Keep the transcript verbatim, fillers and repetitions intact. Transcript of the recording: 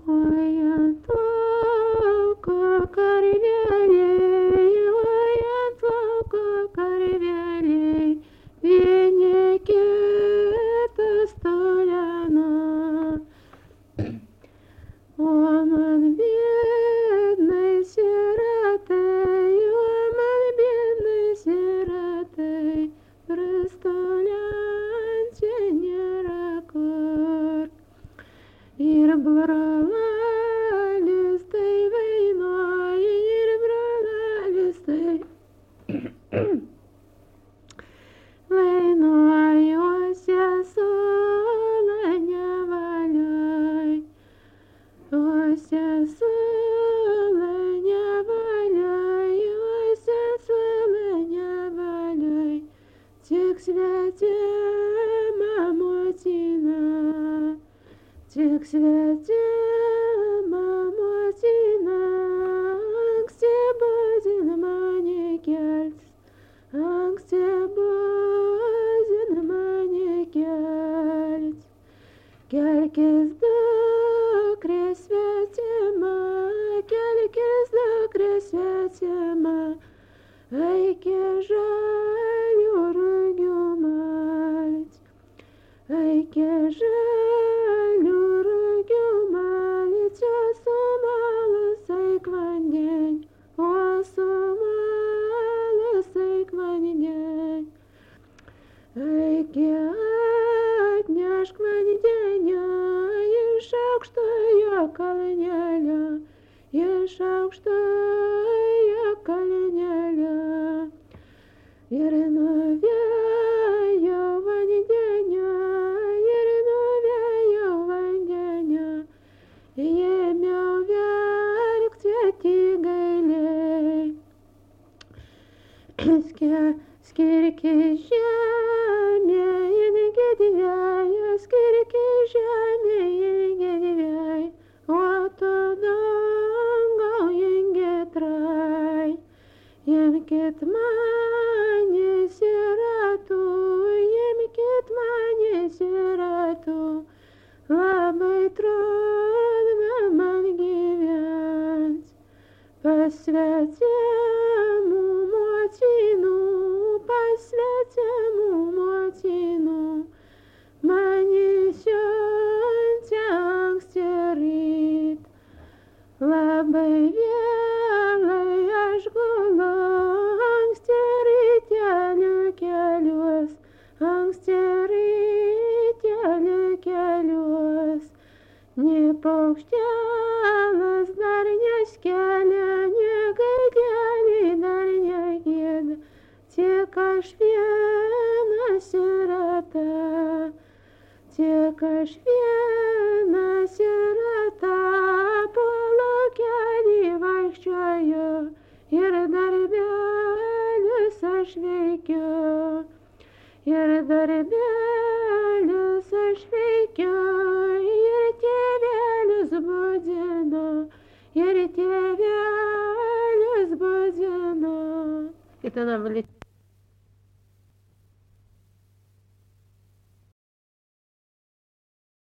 Oi ant lauko karveliai, oi ant lauko karveliai, vieni kitas tolena. O man biednai siratai, o man biednai siratai, prastolianti nėra kur. Ir brolis tai vainuoja, ir brolis tai vainuoja, o sesuo nevalioj, o sesuo nevalioj, o sesuo nevalioj, tik svetima motina. Tik svetima motina, anksti budina mane keltis, anksti budina mane keltis. Kelkis dukre svetima, kelkis dukre svetima, eiki žalių rugių malti, eiki žalių rugių malti, o sumalus eik vandeny, o sumalus eik vandeny. Eiki atnešk vandenio iš aukštojo kalnelio, iš aukštojo kalnelio. Ir nuvėjau vandenio, ir nuvėjau vandenio, ėmiau verkti tik gailiai. Skirkis žemė irgi dvejų, skirkis žemė irgi dvejų, o tu dangau irgi trai. Imkit mane siratų, imkit mane siratų, labai trudna man gyvent. Pas svetimų motinų, pas svetimų motinų, mane siunčia anksti ryt. Labai vėlai aš gulu, anksti rytelių keliuos, anksti rytelių keliuos. Nė paukštelis dar neskelia, nė gaidelį dar negieda, tik aš viena sirata, tik aš viena sirata, po laukelį vaikščioju ir darbelius aš veikiu, ir darbelius aš veikiu, ir tėvelius budinu, ir tėvelius budinu. Это она, блядь.